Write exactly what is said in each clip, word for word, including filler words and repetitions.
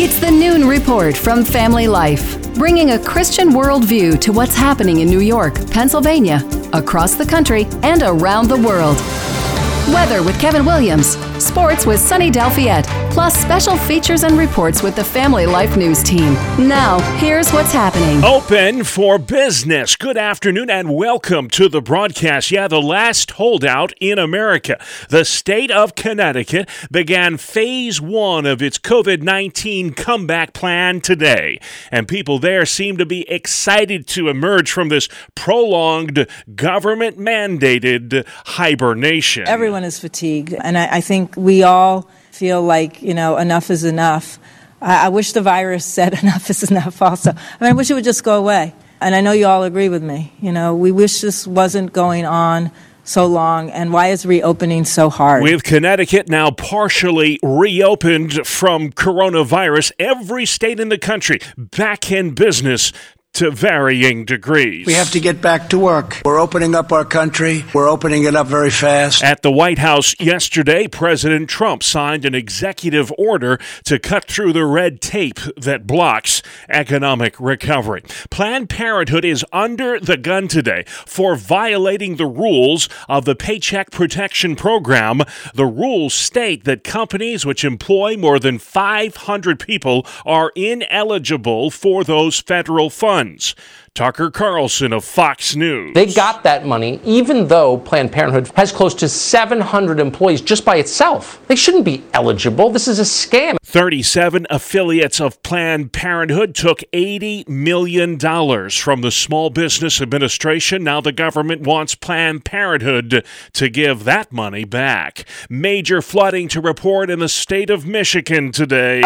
It's the Noon Report from Family Life, bringing a Christian worldview to what's happening in New York, Pennsylvania, across the country, and around the world. Weather with Kevin Williams, sports with Sunny Delfiette, plus special features and reports with the Family Life News team. Now, here's what's happening. Open for business. Good afternoon and welcome to the broadcast. Yeah, the last holdout in America. The state of Connecticut began phase one of its covid nineteen comeback plan today. And people there seem to be excited to emerge from this prolonged government-mandated hibernation. Everyone is fatigued, and I, I think we all feel like, you know, enough is enough. I, I wish the virus said enough is enough also. I mean, I wish it would just go away. And I know you all agree with me. You know, we wish this wasn't going on so long, and why is reopening so hard? With Connecticut now partially reopened from coronavirus, every state in the country back in business to varying degrees. We have to get back to work. We're opening up our country. We're opening it up very fast. At the White House yesterday, President Trump signed an executive order to cut through the red tape that blocks economic recovery. Planned Parenthood is under the gun today for violating the rules of the Paycheck Protection Program. The rules state that companies which employ more than five hundred people are ineligible for those federal funds. Tucker Carlson of Fox News. They got that money even though Planned Parenthood has close to seven hundred employees just by itself. They shouldn't be eligible. This is a scam. thirty-seven affiliates of Planned Parenthood took eighty million dollars from the Small Business Administration. Now the government wants Planned Parenthood to give that money back. Major flooding to report in the state of Michigan today.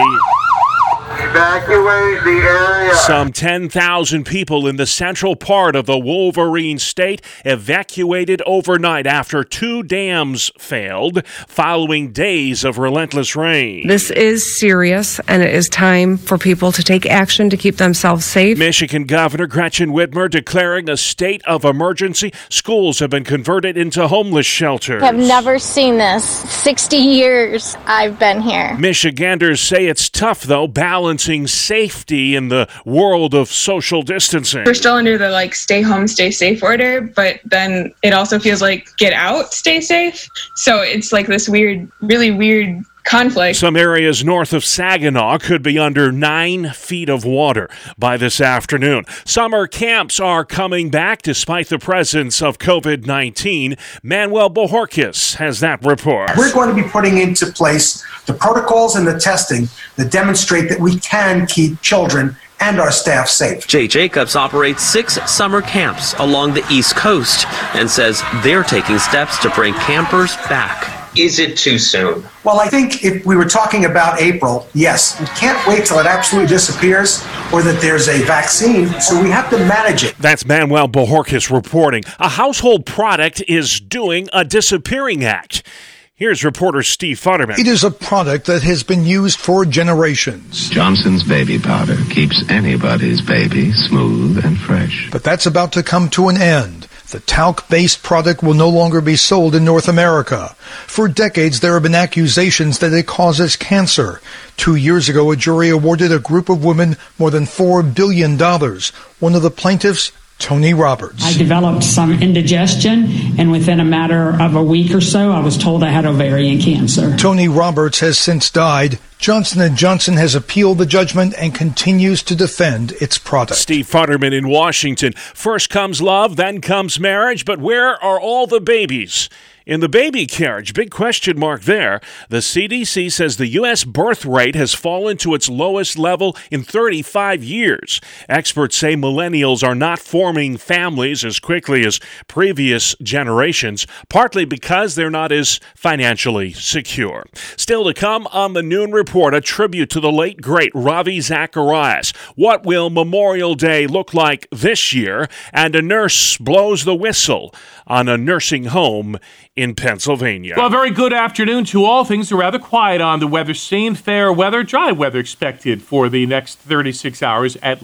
Evacuate the area. Some ten thousand people in the central part of the Wolverine state evacuated overnight after two dams failed following days of relentless rain. This is serious, and it is time for people to take action to keep themselves safe. Michigan Governor Gretchen Whitmer declaring a state of emergency. Schools have been converted into homeless shelters. I've never seen this. sixty years I've been here. Michiganders say it's tough, though, balancing safety in the world of social distancing. We're still under the like stay home, stay safe order, but then it also feels like get out, stay safe. So it's like this weird, really weird conflict. Some areas north of Saginaw could be under nine feet of water by this afternoon. Summer camps are coming back despite the presence of covid nineteen. Manuel Bojorquez has that report. We're going to be putting into place the protocols and the testing that demonstrate that we can keep children and our staff safe. Jay Jacobs operates six summer camps along the East Coast and says they're taking steps to bring campers back. Is it too soon? Well, I think if we were talking about April, yes. We can't wait till it absolutely disappears or that there's a vaccine, so we have to manage it. That's Manuel Bojorquez reporting. A household product is doing a disappearing act. Here's reporter Steve Futterman. It is a product that has been used for generations. Johnson's baby powder keeps anybody's baby smooth and fresh. But that's about to come to an end. The talc-based product will no longer be sold in North America. For decades, there have been accusations that it causes cancer. Two years ago, a jury awarded a group of women more than four billion dollars. One of the plaintiffs, Tony Roberts. I developed some indigestion, and within a matter of a week or so, I was told I had ovarian cancer. Tony Roberts has since died. Johnson and Johnson has appealed the judgment and continues to defend its product. Steve Futterman in Washington. First comes love, then comes marriage, but where are all the babies? In the baby carriage, big question mark there. The C D C says the U S birth rate has fallen to its lowest level in thirty-five years. Experts say millennials are not forming families as quickly as previous generations, partly because they're not as financially secure. Still to come on the Noon Report, a tribute to the late, great Ravi Zacharias. What will Memorial Day look like this year? And a nurse blows the whistle on a nursing home in Pennsylvania. Well, very good afternoon to all. Things are rather quiet on the weather scene. Fair weather, dry weather expected for the next thirty-six hours at least.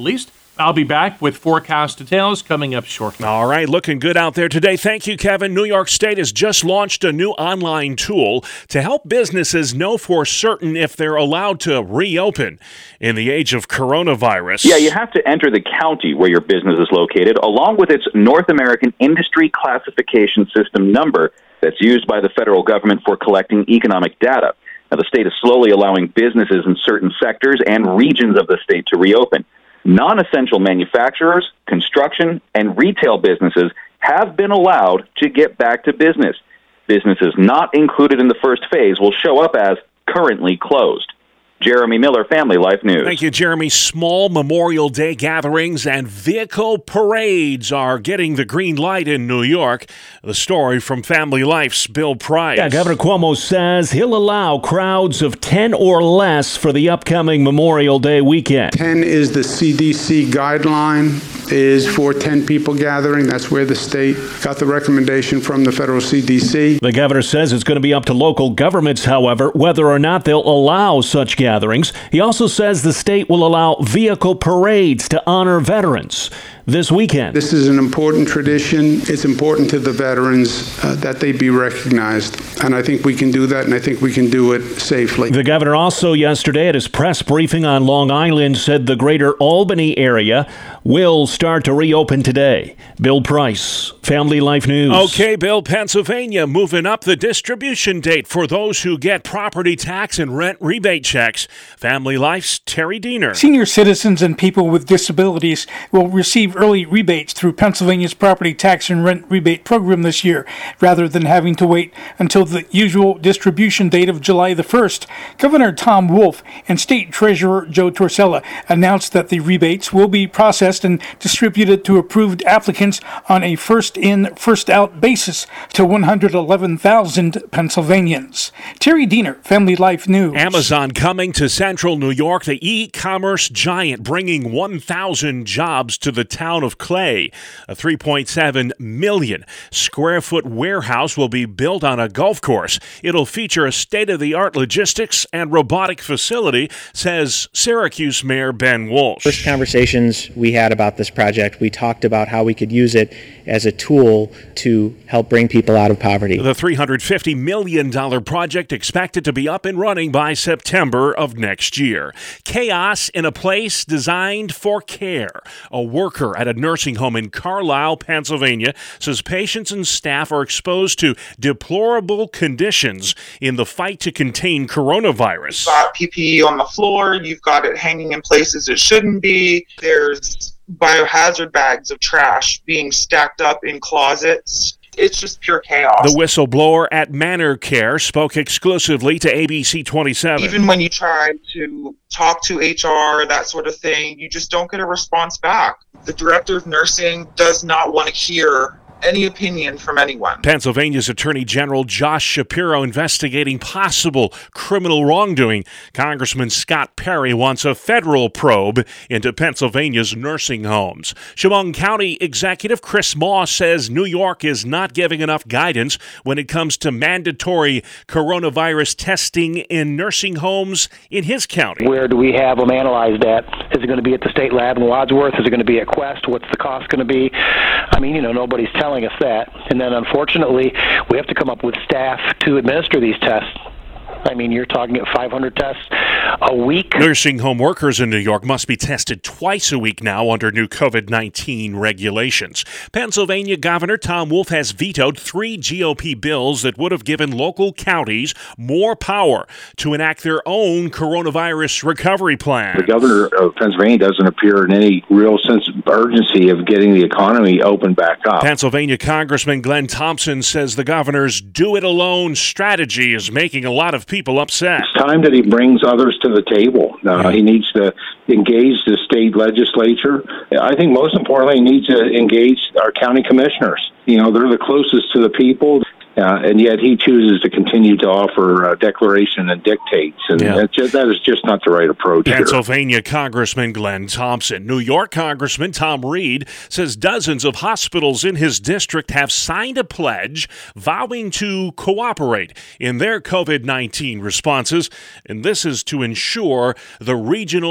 I'll be back with forecast details coming up shortly. All right, looking good out there today. Thank you, Kevin. New York State has just launched a new online tool to help businesses know for certain if they're allowed to reopen in the age of coronavirus. Yeah, you have to enter the county where your business is located, along with its North American Industry Classification System number that's used by the federal government for collecting economic data. Now, the state is slowly allowing businesses in certain sectors and regions of the state to reopen. Non-essential manufacturers, construction, and retail businesses have been allowed to get back to business. Businesses not included in the first phase will show up as currently closed. Jeremy Miller, Family Life News. Thank you, Jeremy. Small Memorial Day gatherings and vehicle parades are getting the green light in New York. The story from Family Life's Bill Price. Yeah, Governor Cuomo says he'll allow crowds of ten or less for the upcoming Memorial Day weekend. ten is the C D C guideline, is for ten people gathering. That's where the state got the recommendation from the federal C D C. The governor says it's going to be up to local governments, however, whether or not they'll allow such gatherings. He also says the state will allow vehicle parades to honor veterans this weekend. This is an important tradition. It's important to the veterans uh, that they be recognized. And I think we can do that, and I think we can do it safely. The governor also yesterday at his press briefing on Long Island said the greater Albany area will start to reopen today. Bill Price, Family Life News. Okay, Bill, Pennsylvania moving up the distribution date for those who get property tax and rent rebate checks. Family Life's Terry Diener. Senior citizens and people with disabilities will receive early rebates through Pennsylvania's property tax and rent rebate program this year, rather than having to wait until the usual distribution date of July the first. Governor Tom Wolf and State Treasurer Joe Torsella announced that the rebates will be processed and distributed to approved applicants on a first-in, first-out basis to one hundred eleven thousand Pennsylvanians. Terry Diener, Family Life News. Amazon coming to central New York, the e-commerce giant bringing one thousand jobs to the town of Clay. A three point seven million square foot warehouse will be built on a golf course. It'll feature a state-of-the-art logistics and robotic facility, says Syracuse Mayor Ben Walsh. First conversations we had about this project, we talked about how we could use it as a tool to help bring people out of poverty. The three hundred fifty million dollars project expected to be up and running by September of next year. Chaos in a place designed for care. A worker at a nursing home in Carlisle, Pennsylvania, says patients and staff are exposed to deplorable conditions in the fight to contain coronavirus. You've got P P E on the floor. You've got it hanging in places it shouldn't be. There's biohazard bags of trash being stacked up in closets. It's just pure chaos. The whistleblower at Manor Care spoke exclusively to A B C twenty-seven. Even when you try to talk to H R, that sort of thing, you just don't get a response back. The director of nursing does not want to hear any opinion from anyone. Pennsylvania's Attorney General Josh Shapiro investigating possible criminal wrongdoing. Congressman Scott Perry wants a federal probe into Pennsylvania's nursing homes. Chemung County Executive Chris Moss says New York is not giving enough guidance when it comes to mandatory coronavirus testing in nursing homes in his county. Where do we have them analyzed at? Is it going to be at the state lab in Wadsworth? Is it going to be at Quest? What's the cost going to be? I mean, you know, nobody's telling us that. And then unfortunately, we have to come up with staff to administer these tests. I mean, you're talking at five hundred tests a week. Nursing home workers in New York must be tested twice a week now under new COVID nineteen regulations. Pennsylvania Governor Tom Wolf has vetoed three G O P bills that would have given local counties more power to enact their own coronavirus recovery plan. The governor of Pennsylvania doesn't appear in any real sense of urgency of getting the economy open back up. Pennsylvania Congressman Glenn Thompson says the governor's do-it-alone strategy is making a lot of people upset. It's time that he brings others to the table. Uh, yeah. He needs to engage the state legislature. I think most importantly, he needs to engage our county commissioners. You know, they're the closest to the people. Uh, and yet he chooses to continue to offer uh, declaration and dictates. And yeah. that's just, that is just not the right approach Pennsylvania here. Congressman Glenn Thompson. New York Congressman Tom Reed says dozens of hospitals in his district have signed a pledge vowing to cooperate in their COVID nineteen responses. And this is to ensure the regional economy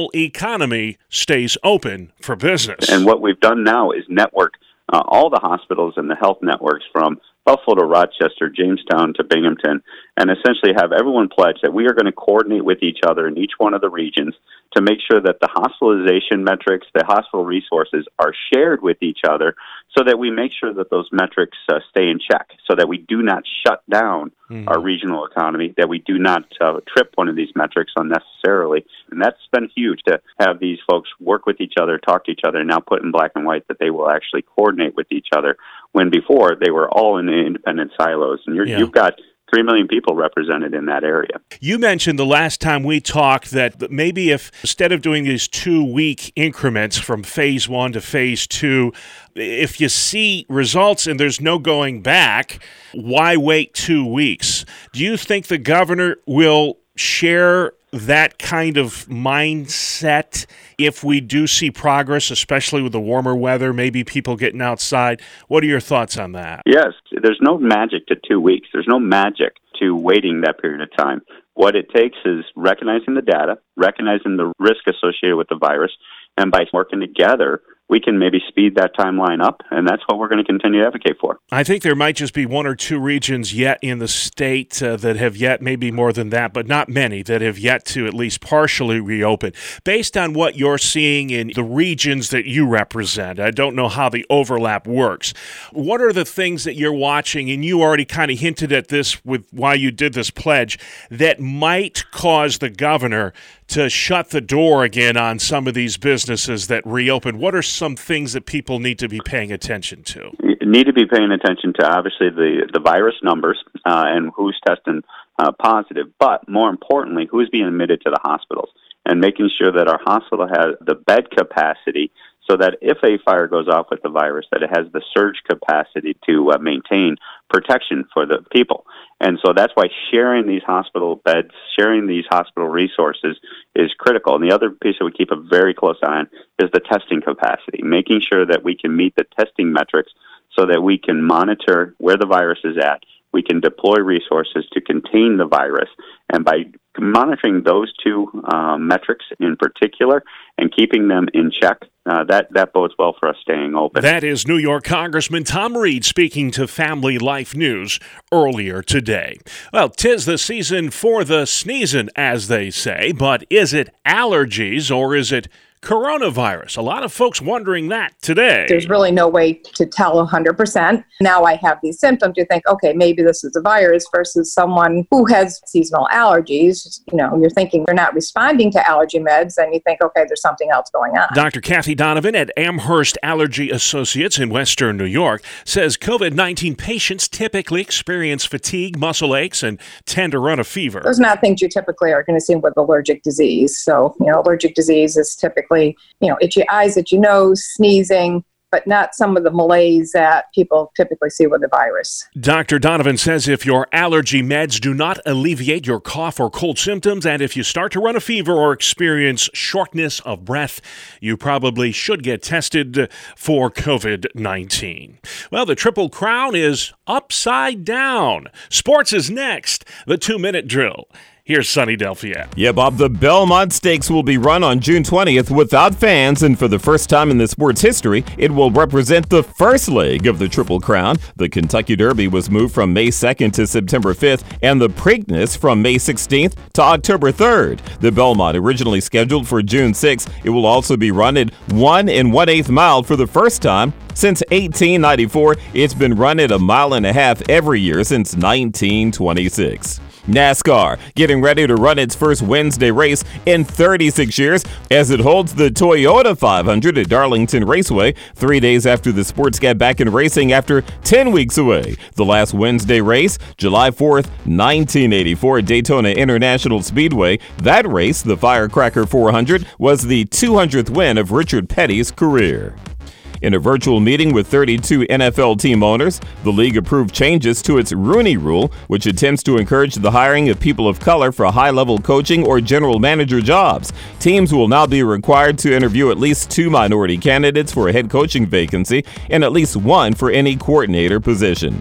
economy stays open for business. And what we've done now is network uh, all the hospitals and the health networks from Buffalo to Rochester, Jamestown to Binghamton, and essentially have everyone pledge that we are going to coordinate with each other in each one of the regions to make sure that the hospitalization metrics, the hospital resources are shared with each other so that we make sure that those metrics uh, stay in check, so that we do not shut down mm-hmm. our regional economy, that we do not uh, trip one of these metrics unnecessarily. And that's been huge to have these folks work with each other, talk to each other, and now put in black and white that they will actually coordinate with each other, when before they were all in independent silos. And you're, yeah. you've got three million people represented in that area. You mentioned the last time we talked that maybe if instead of doing these two-week increments from phase one to phase two, if you see results and there's no going back, why wait two weeks? Do you think the governor will share that kind of mindset if we do see progress, especially with the warmer weather, maybe people getting outside? What are your thoughts on that? Yes, there's no magic to two weeks. There's no magic to waiting that period of time. What it takes is recognizing the data, recognizing the risk associated with the virus, and by working together, we can maybe speed that timeline up, and that's what we're going to continue to advocate for. I think there might just be one or two regions yet in the state uh, that have yet, maybe more than that, but not many, that have yet to at least partially reopen. Based on what you're seeing in the regions that you represent, I don't know how the overlap works. What are the things that you're watching, and you already kind of hinted at this with why you did this pledge, that might cause the governor to shut the door again on some of these businesses that reopen? What are some things that people need to be paying attention to? You need to be paying attention to, obviously, the, the virus numbers uh, and who's testing uh, positive, but more importantly, who's being admitted to the hospitals, and making sure that our hospital has the bed capacity so that if a fire goes off with the virus, that it has the surge capacity to uh, maintain protection for the people. And so that's why sharing these hospital beds, sharing these hospital resources is critical. And the other piece that we keep a very close eye on is the testing capacity, making sure that we can meet the testing metrics so that we can monitor where the virus is at. We can deploy resources to contain the virus. And by monitoring those two uh, metrics in particular and keeping them in check, uh, that, that bodes well for us staying open. That is New York Congressman Tom Reed speaking to Family Life News earlier today. Well, 'tis the season for the sneezing, as they say, but is it allergies or is it coronavirus? A lot of folks wondering that today. There's really no way to tell one hundred percent. Now I have these symptoms. You think, okay, maybe this is a virus versus someone who has seasonal allergies. You know, you're thinking they're not responding to allergy meds, and you think, okay, there's something else going on. Doctor Kathy Donovan at Amherst Allergy Associates in Western New York says COVID nineteen patients typically experience fatigue, muscle aches, and tend to run a fever. Those are not things you typically are going to see with allergic disease. So, you know, allergic disease is typically you know, itchy eyes, itchy nose, sneezing, but not some of the malaise that people typically see with the virus. Doctor Donovan says if your allergy meds do not alleviate your cough or cold symptoms, and if you start to run a fever or experience shortness of breath, you probably should get tested for COVID nineteen. Well, the Triple Crown is upside down. Sports is next. The two-minute drill. Here's Sonny Delphia. Yeah, Bob, the Belmont Stakes will be run on June twentieth without fans, and for the first time in the sport's history, it will represent the first leg of the Triple Crown. The Kentucky Derby was moved from May second to September fifth, and the Preakness from May sixteenth to October third. The Belmont, originally scheduled for June sixth, it will also be run at one and one-eighth mile for the first time. Since eighteen ninety-four, it's been run at a mile and a half every year since nineteen twenty-six. NASCAR getting ready to run its first Wednesday race in thirty-six years as it holds the Toyota five hundred at Darlington Raceway three days after the sports got back in racing after ten weeks away. The last Wednesday race, July fourth, nineteen eighty-four at Daytona International Speedway. That race, the Firecracker four hundred, was the two hundredth win of Richard Petty's career. In a virtual meeting with thirty-two N F L team owners, the league approved changes to its Rooney Rule, which attempts to encourage the hiring of people of color for high-level coaching or general manager jobs. Teams will now be required to interview at least two minority candidates for a head coaching vacancy and at least one for any coordinator position.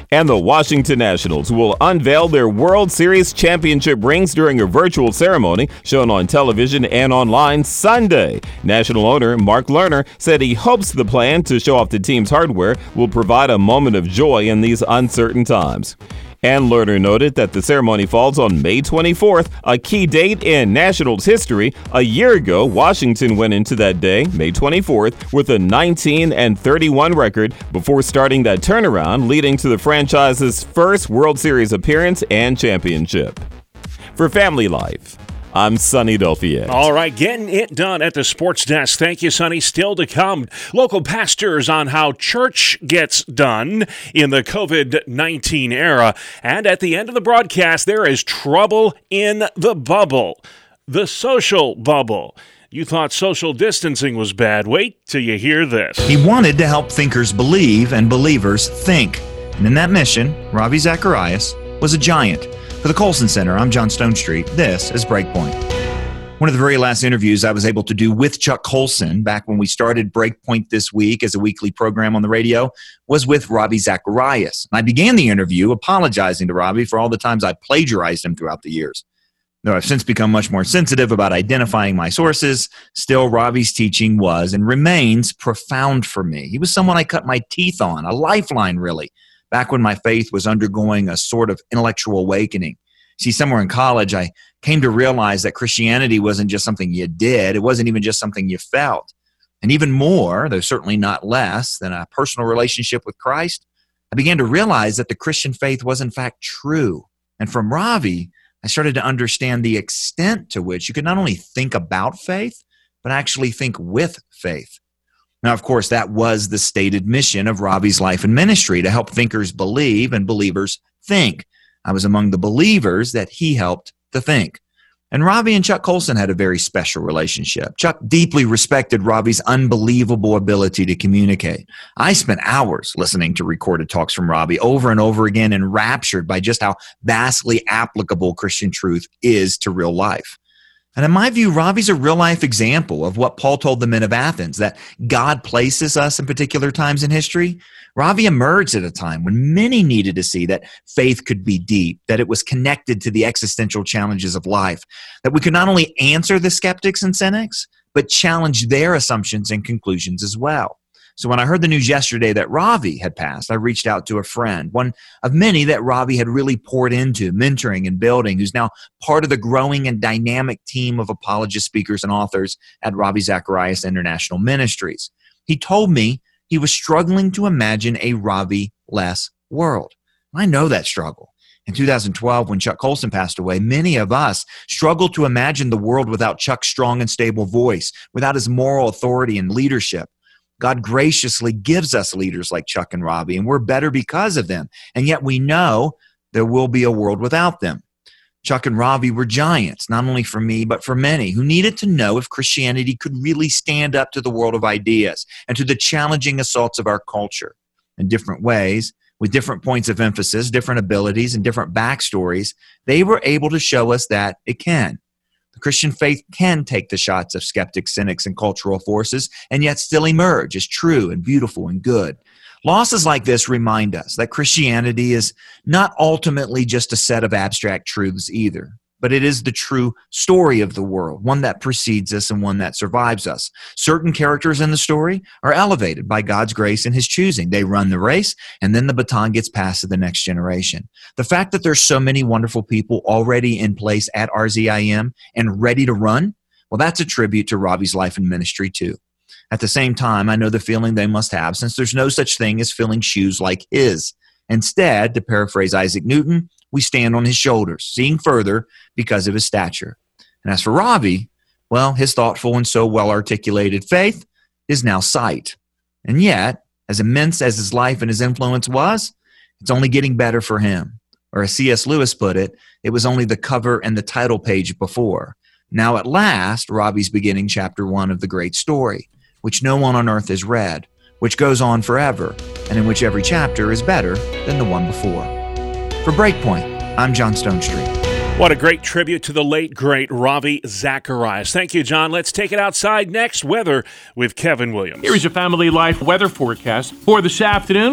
And the Washington Nationals will unveil their World Series championship rings during a virtual ceremony shown on television and online Sunday. National owner Mark Lerner said he hopes the plan to show off the team's hardware will provide a moment of joy in these uncertain times. And Lerner noted that the ceremony falls on May twenty-fourth, a key date in Nationals history. A year ago, Washington went into that day, May twenty-fourth, with a nineteen and thirty-one record before starting that turnaround, leading to the franchise's first World Series appearance and championship. For Family Life, I'm Sonny Delfier. All right, getting it done at the sports desk. Thank you, Sonny. Still to come, local pastors on how church gets done in the covid nineteen era. And at the end of the broadcast, there is trouble in the bubble, the social bubble. You thought social distancing was bad. Wait till you hear this. He wanted to help thinkers believe and believers think. And in that mission, Ravi Zacharias was a giant. For the Colson Center, I'm John Stonestreet. This is Breakpoint. One of the very last interviews I was able to do with Chuck Colson back when we started Breakpoint this week as a weekly program on the radio was with Ravi Zacharias. I began the interview apologizing to Ravi for all the times I plagiarized him throughout the years. Though I've since become much more sensitive about identifying my sources, still Ravi's teaching was and remains profound for me. He was someone I cut my teeth on, a lifeline really, back when my faith was undergoing a sort of intellectual awakening. See, somewhere in college, I came to realize that Christianity wasn't just something you did. It wasn't even just something you felt. And even more, though certainly not less, than a personal relationship with Christ, I began to realize that the Christian faith was in fact true. And from Ravi, I started to understand the extent to which you could not only think about faith, but actually think with faith. Now, of course, that was the stated mission of Ravi's life and ministry, to help thinkers believe and believers think. I was among the believers that he helped to think. And Ravi and Chuck Colson had a very special relationship. Chuck deeply respected Ravi's unbelievable ability to communicate. I spent hours listening to recorded talks from Ravi over and over again, enraptured by just how vastly applicable Christian truth is to real life. And in my view, Ravi's a real-life example of what Paul told the men of Athens, that God places us in particular times in history. Ravi emerged at a time when many needed to see that faith could be deep, that it was connected to the existential challenges of life, that we could not only answer the skeptics and cynics, but challenge their assumptions and conclusions as well. So when I heard the news yesterday that Ravi had passed, I reached out to a friend, one of many that Ravi had really poured into, mentoring and building, who's now part of the growing and dynamic team of apologist speakers and authors at Ravi Zacharias International Ministries. He told me he was struggling to imagine a Ravi-less world. I know that struggle. In two thousand twelve, when Chuck Colson passed away, many of us struggled to imagine the world without Chuck's strong and stable voice, without his moral authority and leadership. God graciously gives us leaders like Chuck and Ravi, and we're better because of them. And yet we know there will be a world without them. Chuck and Ravi were giants, not only for me, but for many, who needed to know if Christianity could really stand up to the world of ideas and to the challenging assaults of our culture. In different ways, with different points of emphasis, different abilities, and different backstories, they were able to show us that it can. The Christian faith can take the shots of skeptics, cynics, and cultural forces, and yet still emerge as true and beautiful and good. Losses like this remind us that Christianity is not ultimately just a set of abstract truths either, but it is the true story of the world, one that precedes us and one that survives us. Certain characters in the story are elevated by God's grace and his choosing. They run the race, and then the baton gets passed to the next generation. The fact that there's so many wonderful people already in place at R Z I M and ready to run, well, that's a tribute to Ravi's life and ministry too. At the same time, I know the feeling they must have, since there's no such thing as filling shoes like his. Instead, to paraphrase Isaac Newton, we stand on his shoulders, seeing further because of his stature. And as for Ravi, well, his thoughtful and so well-articulated faith is now sight. And yet, as immense as his life and his influence was, it's only getting better for him. Or as C S Lewis put it, it was only the cover and the title page before. Now at last, Ravi's beginning chapter one of the great story, which no one on earth has read, which goes on forever, and in which every chapter is better than the one before. For Breakpoint, I'm John Stonestreet. What a great tribute to the late, great Ravi Zacharias. Thank you, John. Let's take it outside next. Weather with Kevin Williams. Here is your Family Life weather forecast for this afternoon.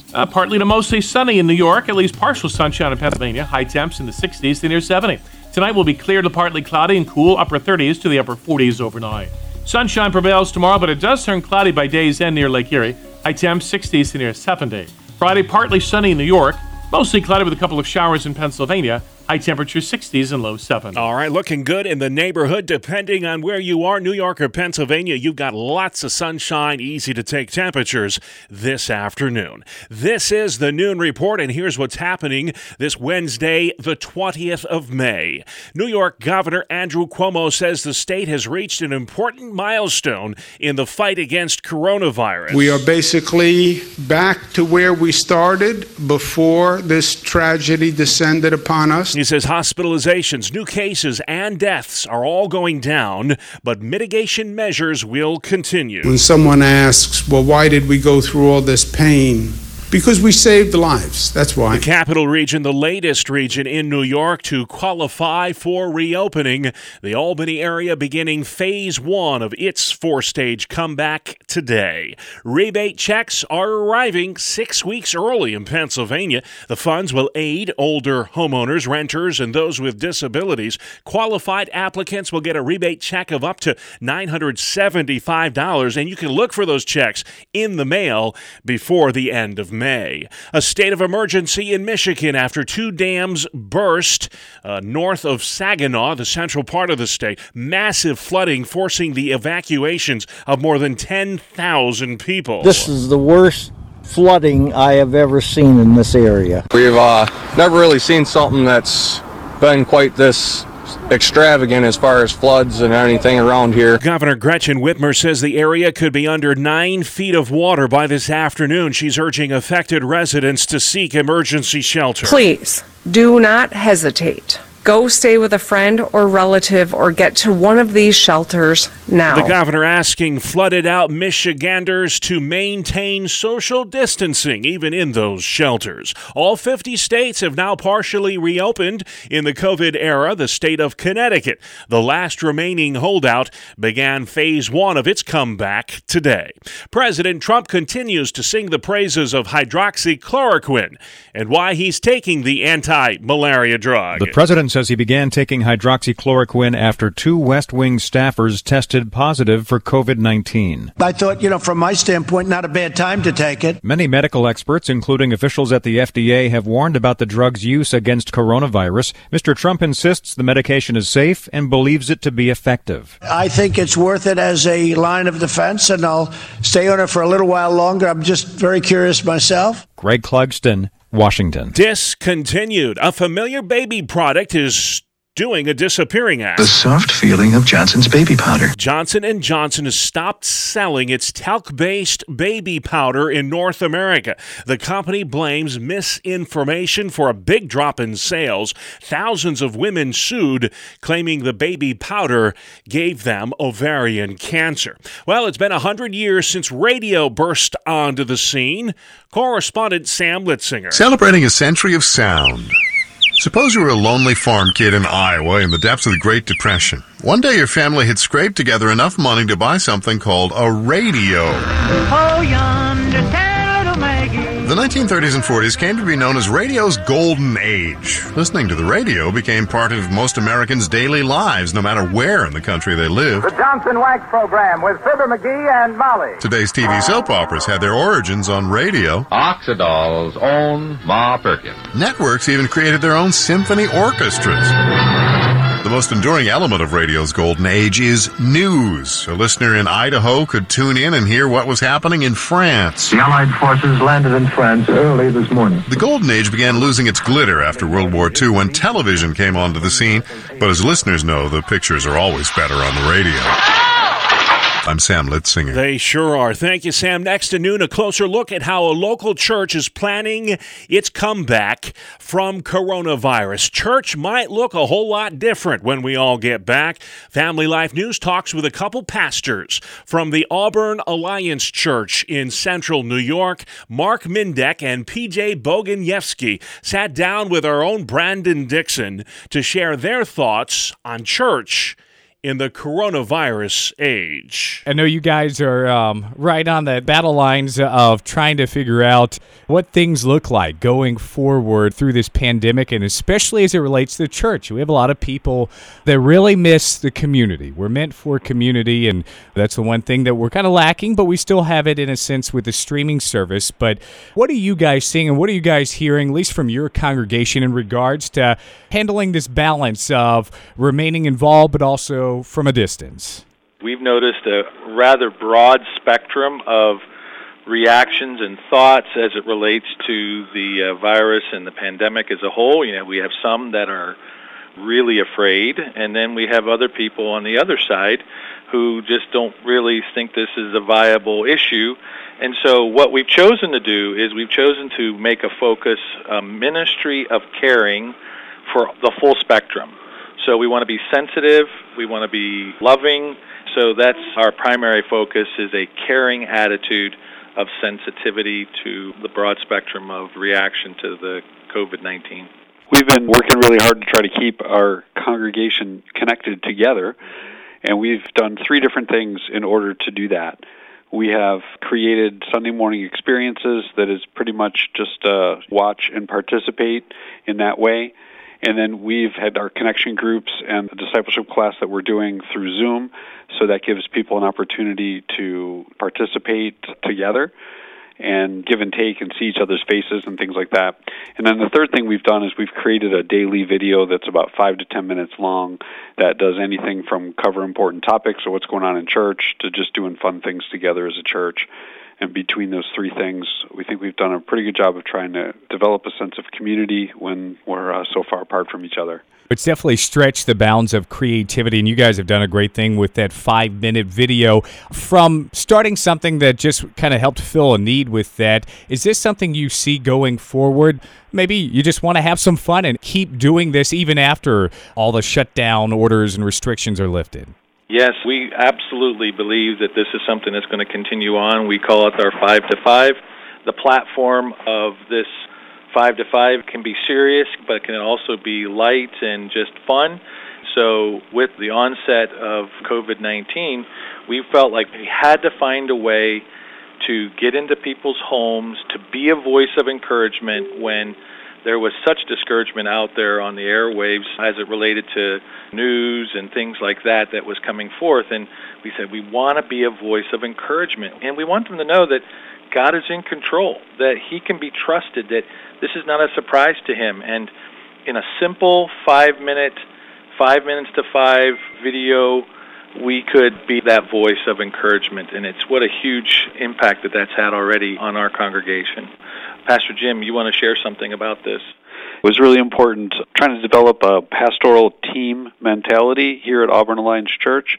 Uh, partly to mostly sunny in New York, at least partial sunshine in Pennsylvania. High temps in the sixties to near seventy. Tonight will be clear to partly cloudy and cool, upper thirties to the upper forties overnight. Sunshine prevails tomorrow, but it does turn cloudy by day's end near Lake Erie. High temps sixties to near seventy. Friday, partly sunny in New York, mostly cloudy with a couple of showers in Pennsylvania. High temperature sixties and low seventies. All right, looking good in the neighborhood. Depending on where you are, New York or Pennsylvania, you've got lots of sunshine, easy to take temperatures this afternoon. This is the Noon Report, and here's what's happening this Wednesday, the twentieth of May. New York Governor Andrew Cuomo says the state has reached an important milestone in the fight against coronavirus. We are basically back to where we started before this tragedy descended upon us. He says hospitalizations, new cases, and deaths are all going down, but mitigation measures will continue. When someone asks, well, why did we go through all this pain? Because we saved lives. That's why. The Capital Region, the latest region in New York to qualify for reopening. The Albany area beginning phase one of its four-stage comeback today. Rebate checks are arriving six weeks early in Pennsylvania. The funds will aid older homeowners, renters, and those with disabilities. Qualified applicants will get a rebate check of up to nine hundred seventy-five dollars, and you can look for those checks in the mail before the end of May. May. A state of emergency in Michigan after two dams burst uh, north of Saginaw, the central part of the state. Massive flooding forcing the evacuations of more than ten thousand people. This is the worst flooding I have ever seen in this area. We've uh, never really seen something that's been quite this extravagant as far as floods and anything around here. Governor Gretchen Whitmer says the area could be under nine feet of water by this afternoon. She's urging affected residents to seek emergency shelter. Please do not hesitate. Go stay with a friend or relative or get to one of these shelters now. The governor asking flooded out Michiganders to maintain social distancing even in those shelters. All fifty states have now partially reopened in the COVID era. The state of Connecticut, the last remaining holdout, began phase one of its comeback today. President Trump continues to sing the praises of hydroxychloroquine and why he's taking the anti-malaria drug. The president says he began taking hydroxychloroquine after two West Wing staffers tested positive for COVID nineteen. I thought, you know, from my standpoint, not a bad time to take it. Many medical experts, including officials at the F D A, have warned about the drug's use against coronavirus. Mister Trump insists the medication is safe and believes it to be effective. I think it's worth it as a line of defense, and I'll stay on it for a little while longer. I'm just very curious myself. Greg Clugston, Washington. Discontinued. A familiar baby product is doing a disappearing act. The soft feeling of Johnson's baby powder. Johnson and Johnson has stopped selling its talc-based baby powder in North America. The company blames misinformation for a big drop in sales. Thousands of women sued, claiming the baby powder gave them ovarian cancer. Well, it's been one hundred years since radio burst onto the scene. Correspondent Sam Litzinger. Celebrating a century of sound. Suppose you were a lonely farm kid in Iowa in the depths of the Great Depression. One day your family had scraped together enough money to buy something called a radio. Oh, yonder little Maggie. The nineteen thirties and forties came to be known as radio's golden age. Listening to the radio became part of most Americans' daily lives, no matter where in the country they lived. The Johnson Wax Program with Fibber McGee and Molly. Today's T V soap operas had their origins on radio. Oxidol's own Ma Perkins. Networks even created their own symphony orchestras. The most enduring element of radio's golden age is news. A listener in Idaho could tune in and hear what was happening in France. The Allied forces landed in France early this morning. The golden age began losing its glitter after World War Two when television came onto the scene. But as listeners know, the pictures are always better on the radio. I'm Sam Litzinger. They sure are. Thank you, Sam. Next to noon, a closer look at how a local church is planning its comeback from coronavirus. Church might look a whole lot different when we all get back. Family Life News talks with a couple pastors from the Auburn Alliance Church in central New York. Mark Mindek and P J Boguniewski sat down with our own Brandon Dixon to share their thoughts on church in the coronavirus age. I know you guys are um, right on the battle lines of trying to figure out what things look like going forward through this pandemic, and especially as it relates to the church. We have a lot of people that really miss the community. We're meant for community, and that's the one thing that we're kind of lacking, but we still have it in a sense with the streaming service. But what are you guys seeing, and what are you guys hearing, at least from your congregation, in regards to handling this balance of remaining involved but also from a distance? We've noticed a rather broad spectrum of reactions and thoughts as it relates to the uh, virus and the pandemic as a whole. You know, we have some that are really afraid, and then we have other people on the other side who just don't really think this is a viable issue. And so what we've chosen to do is we've chosen to make a focus, a ministry of caring for the full spectrum. So we want to be sensitive, we want to be loving, so that's our primary focus, is a caring attitude of sensitivity to the broad spectrum of reaction to the covid nineteen. We've been working really hard to try to keep our congregation connected together, and we've done three different things in order to do that. We have created Sunday morning experiences that is pretty much just uh, watch and participate in that way. And then we've had our connection groups and the discipleship class that we're doing through Zoom, so that gives people an opportunity to participate together and give and take and see each other's faces and things like that. And then the third thing we've done is we've created a daily video that's about five to ten minutes long that does anything from cover important topics or what's going on in church to just doing fun things together as a church. And between those three things, we think we've done a pretty good job of trying to develop a sense of community when we're uh, so far apart from each other. It's definitely stretched the bounds of creativity, and you guys have done a great thing with that five-minute video. From starting something that just kind of helped fill a need with that, is this something you see going forward? Maybe you just want to have some fun and keep doing this even after all the shutdown orders and restrictions are lifted. Yes, we absolutely believe that this is something that's going to continue on. We call it our five to five. The platform of this five to five can be serious, but it can also be light and just fun. So with the onset of covid nineteen, we felt like we had to find a way to get into people's homes, to be a voice of encouragement when there was such discouragement out there on the airwaves as it related to news and things like that that was coming forth. And we said we want to be a voice of encouragement. And we want them to know that God is in control, that He can be trusted, that this is not a surprise to Him. And in a simple five-minute, five minutes to five video, we could be that voice of encouragement. And it's what a huge impact that that's had already on our congregation. Pastor Jim, you want to share something about this? It was really important trying to develop a pastoral team mentality here at Auburn Alliance Church.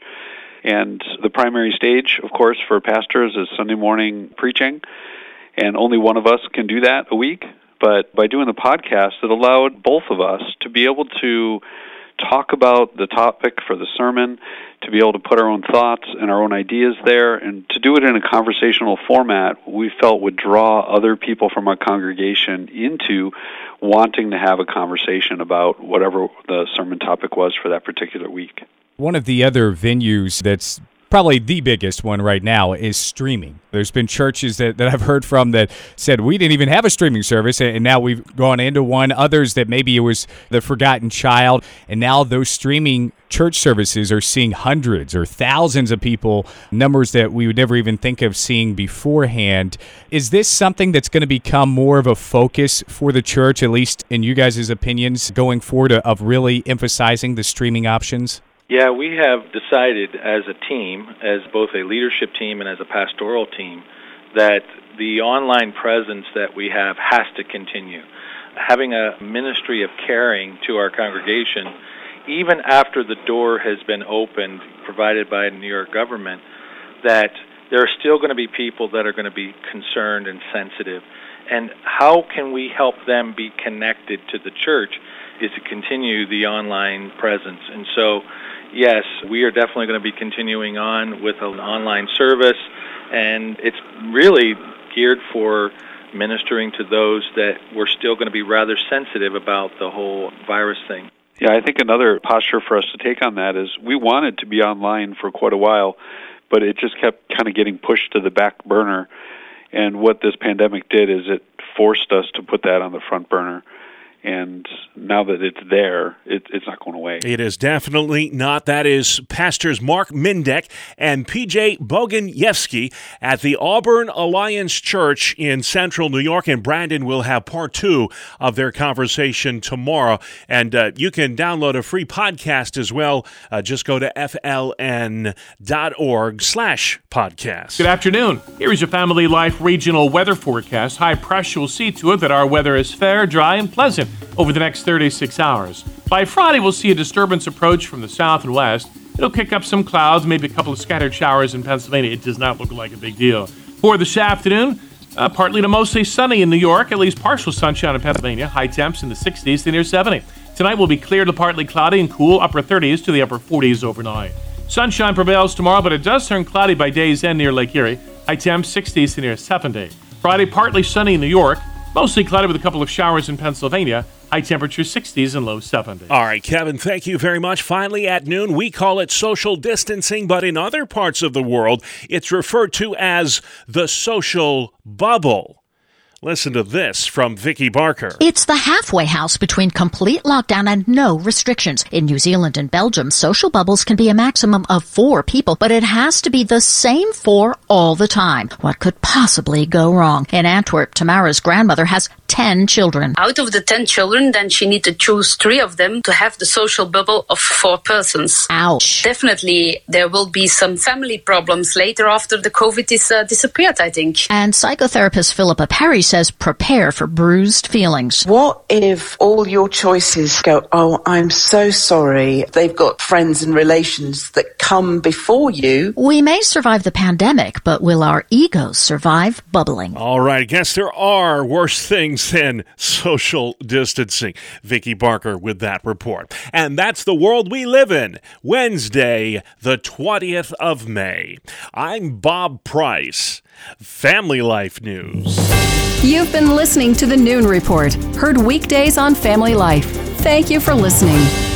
And the primary stage, of course, for pastors is Sunday morning preaching. And only one of us can do that a week. But by doing the podcast, it allowed both of us to be able to talk about the topic for the sermon, to be able to put our own thoughts and our own ideas there, and to do it in a conversational format we felt would draw other people from our congregation into wanting to have a conversation about whatever the sermon topic was for that particular week. One of the other venues that's probably the biggest one right now is streaming. There's been churches that, that I've heard from that said we didn't even have a streaming service, and now we've gone into one. Others that maybe it was the forgotten child, and now those streaming church services are seeing hundreds or thousands of people, numbers that we would never even think of seeing beforehand. Is this something that's going to become more of a focus for the church, at least in you guys' opinions, going forward, of really emphasizing the streaming options? Yeah, we have decided as a team, as both a leadership team and as a pastoral team, that the online presence that we have has to continue. Having a ministry of caring to our congregation, even after the door has been opened, provided by the New York government, that there are still going to be people that are going to be concerned and sensitive. And how can we help them be connected to the church is to continue the online presence. And so, yes, we are definitely going to be continuing on with an online service, and it's really geared for ministering to those that were still going to be rather sensitive about the whole virus thing. Yeah, I think another posture for us to take on that is we wanted to be online for quite a while, but it just kept kind of getting pushed to the back burner. And what this pandemic did is it forced us to put that on the front burner. And now that it's there, it, it's not going away. It is definitely not. That is Pastors Mark Mindek and P J Boganyevsky at the Auburn Alliance Church in Central New York. And Brandon will have part two of their conversation tomorrow. And uh, you can download a free podcast as well. Uh, just go to F L N dot org slash podcast. Good afternoon. Here is your Family Life regional weather forecast. High pressure will see to it that our weather is fair, dry, and pleasant over the next thirty-six hours. By Friday, we'll see a disturbance approach from the south and west. It'll kick up some clouds, maybe a couple of scattered showers in Pennsylvania. It does not look like a big deal. For this afternoon, uh, partly to mostly sunny in New York, at least partial sunshine in Pennsylvania. High temps in the sixties to near seventy. Tonight will be clear to partly cloudy and cool, upper thirties to the upper forties overnight. Sunshine prevails tomorrow, but it does turn cloudy by day's end near Lake Erie. High temps sixties to near seventy. Friday, partly sunny in New York. Mostly cloudy with a couple of showers in Pennsylvania. High temperature sixties and low seventies. All right, Kevin, thank you very much. Finally, at noon, we call it social distancing, but in other parts of the world, it's referred to as the social bubble. Listen to this from Vicky Barker. It's the halfway house between complete lockdown and no restrictions. In New Zealand and Belgium, social bubbles can be a maximum of four people, but it has to be the same four all the time. What could possibly go wrong? In Antwerp, Tamara's grandmother has ten children. Out of the ten children, then she needs to choose three of them to have the social bubble of four persons. Ouch. Definitely, there will be some family problems later after the COVID is uh, disappeared, I think. And psychotherapist Philippa Perry says prepare for bruised feelings. What if all your choices go, oh, I'm so sorry, they've got friends and relations that come before you? We may survive the pandemic, but will our egos survive bubbling? All right, I guess there are worse things than social distancing. Vicky Barker with that report. And that's the world we live in. Wednesday, the twentieth of May. I'm Bob Price. Family Life News. You've been listening to the Noon Report, heard weekdays on Family Life. Thank you for listening.